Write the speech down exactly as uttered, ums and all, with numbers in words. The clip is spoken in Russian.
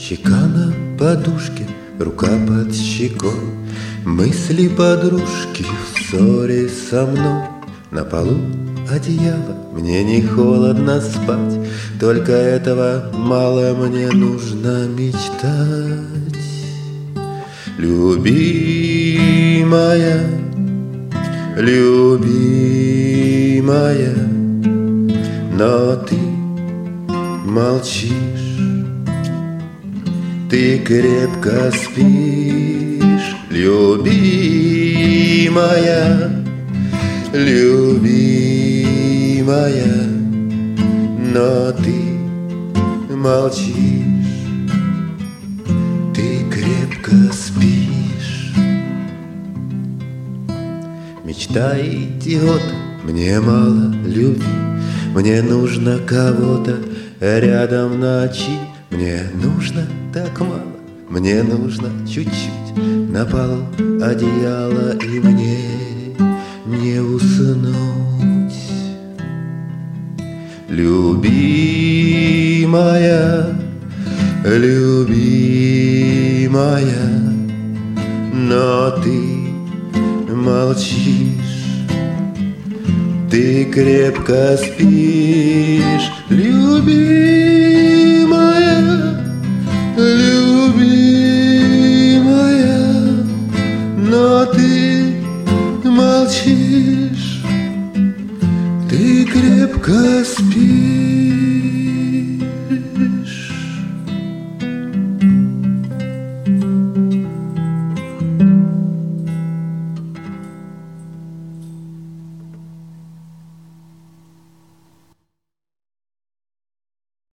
Щека на подушке, рука под щекой, мысли подружки в ссоре со мной. На полу одеяло, мне не холодно спать, только этого мало, мне нужно мечтать. Любимая, любимая, но ты молчишь, ты крепко спишь. Любимая, любимая, но ты молчишь, ты крепко спишь. Мечта идиота, мне мало любви, мне нужно кого-то рядом в ночи. Мне нужно так мало, мне нужно чуть-чуть, на полу одеяло, и мне не уснуть. Любимая, любимая, но ты молчишь, ты крепко спишь. Любимая, любимая, но ты молчишь, ты крепко спишь.